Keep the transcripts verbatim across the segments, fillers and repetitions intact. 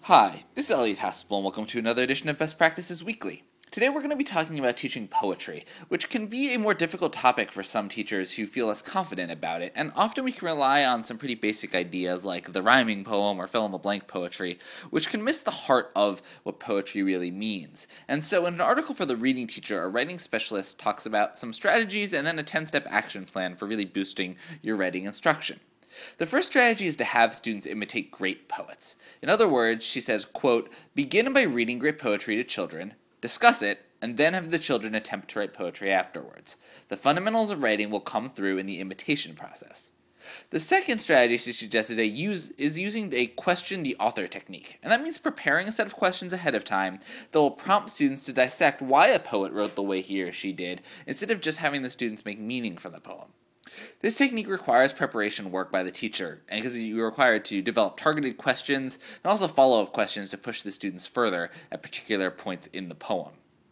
Hi, this is Elliot Haspel, and welcome to another edition of Best Practices Weekly. Today we're going to be talking about teaching poetry, which can be a more difficult topic for some teachers who feel less confident about it, and often we can rely on some pretty basic ideas like the rhyming poem or fill-in-the-blank poetry, which can miss the heart of what poetry really means. And so in an article for The Reading Teacher, a writing specialist talks about some strategies and then a ten-step action plan for really boosting your writing instruction. The first strategy is to have students imitate great poets. In other words, she says, quote, begin by reading great poetry to children, discuss it, and then have the children attempt to write poetry afterwards. The fundamentals of writing will come through in the imitation process. The second strategy she suggests is, a use, is using a question the author technique, and that means preparing a set of questions ahead of time that will prompt students to dissect why a poet wrote the way he or she did, instead of just having the students make meaning from the poem. This technique requires preparation work by the teacher, and because you're required to develop targeted questions and also follow-up questions to push the students further at particular points in the poem.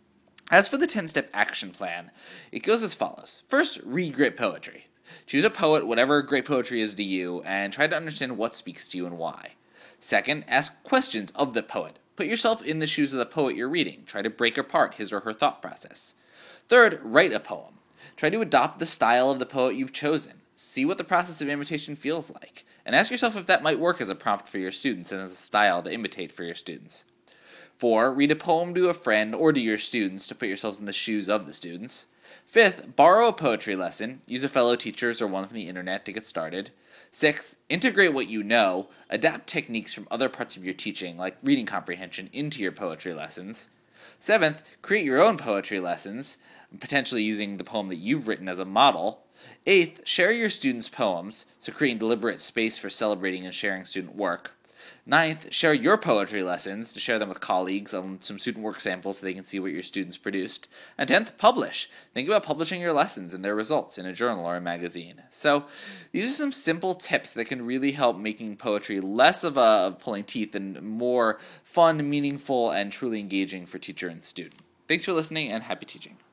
As for the ten-step action plan, it goes as follows. First, read great poetry. Choose a poet, whatever great poetry is to you, and try to understand what speaks to you and why. Second, ask questions of the poet. Put yourself in the shoes of the poet you're reading. Try to break apart his or her thought process. Third, write a poem. Try to adopt the style of the poet you've chosen. See what the process of imitation feels like, and ask yourself if that might work as a prompt for your students and as a style to imitate for your students. Four, read a poem to a friend or to your students to put yourselves in the shoes of the students. Fifth, borrow a poetry lesson. Use a fellow teacher's or one from the internet to get started. Sixth, integrate what you know. Adapt techniques from other parts of your teaching, like reading comprehension, into your poetry lessons. Seventh, create your own poetry lessons, potentially using the poem that you've written as a model. Eighth, share your students' poems, so creating deliberate space for celebrating and sharing student work. Ninth, share your poetry lessons to share them with colleagues on some student work samples so they can see what your students produced. And tenth, publish. Think about publishing your lessons and their results in a journal or a magazine. So these are some simple tips that can really help making poetry less of a of pulling teeth and more fun, meaningful, and truly engaging for teacher and student. Thanks for listening, and happy teaching.